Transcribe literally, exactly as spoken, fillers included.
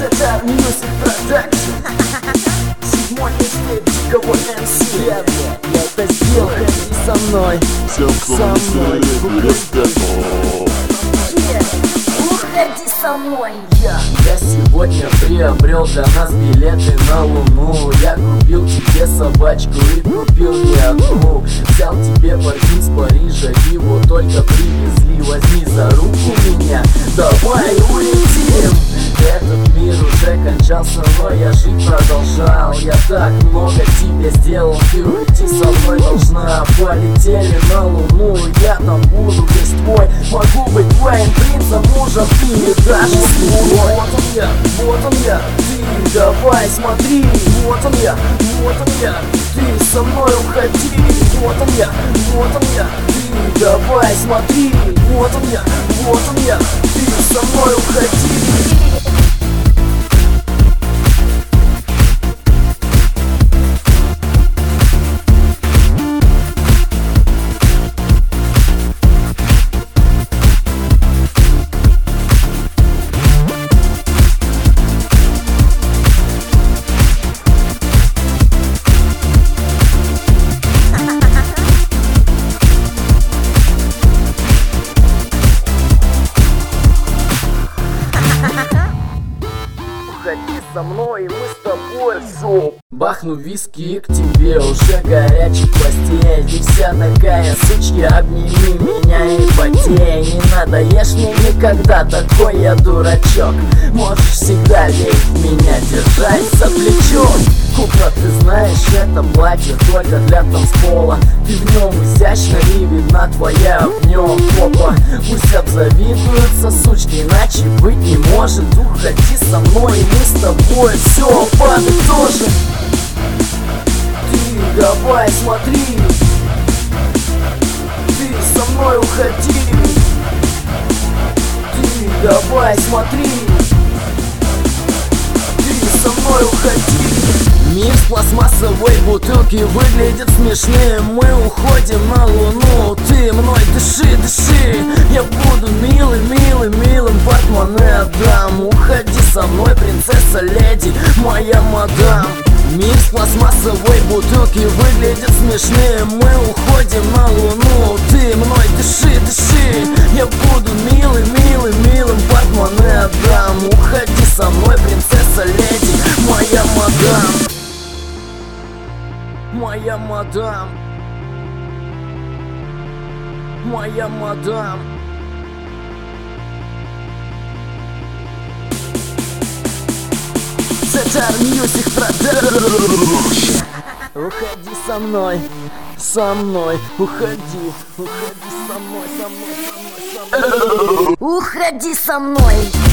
Zetar Music Production. Седьмой микстейп Дикого эм си. Я, я, я это сделал, ходи со мной. Всем, кто со мной. Уходи со мной. Я, я сегодня приобрел для нас билеты на Луну. Я купил тебе собачку и купил не одну. Взял тебе парфюм с Парижа, его только привезли. Возьми за руку меня, давай улетим. Этот мир уже кончался, но я жить продолжал. Я так много тебе сделал, ты уйти со мной должна. Полетели на Луну, я там буду весь твой. Могу быть твоим принцем, мужем, ты не даже свой. Вот он я, вот он я, ты давай смотри. Вот он я, вот он я, ты со мной уходи. Вот он я, вот он я, ты давай смотри. Вот он я, вот он я, ты со мной уходи. Ходи со мной, и мы с тобой все. Бахну виски и к тебе уже горячий постель. Ты вся такая, сучки, обними меня и потей. Не надоешь мне никогда, такой я дурачок. Можешь всегда верить в меня, держать за плечо. Кукла, ты знаешь, это платье только для танцпола. Ты в нем изящна и видна твоя в нем попа. Пусть обзавидуются сучки, иначе быть не может. Уходи со мной, и мы с тобой все подытожим. Ты давай смотри, ты со мной уходи. Ты давай смотри, ты со мной уходи. Мир с пластмассовой бутылки выглядит смешным. Мы уходим на Луну, ты мной дыши, дыши. Я буду милым, милым, милым, портмоне отдам. Уходи со мной, принцесса, леди, моя мадам. Мир с пластмассовой бутылки выглядит смешным. Мы уходим на Луну, ты мной дыши, дыши. Я буду милым, милым, милым, портмоне отдам. Уходи со мной, принцесса, леди, моя мадам. Моя мадам, моя мадам. Zetar Music Production. Уходи со мной, со мной, уходи, уходи со мной, со мной, со мной, со мной. Уходи со мной.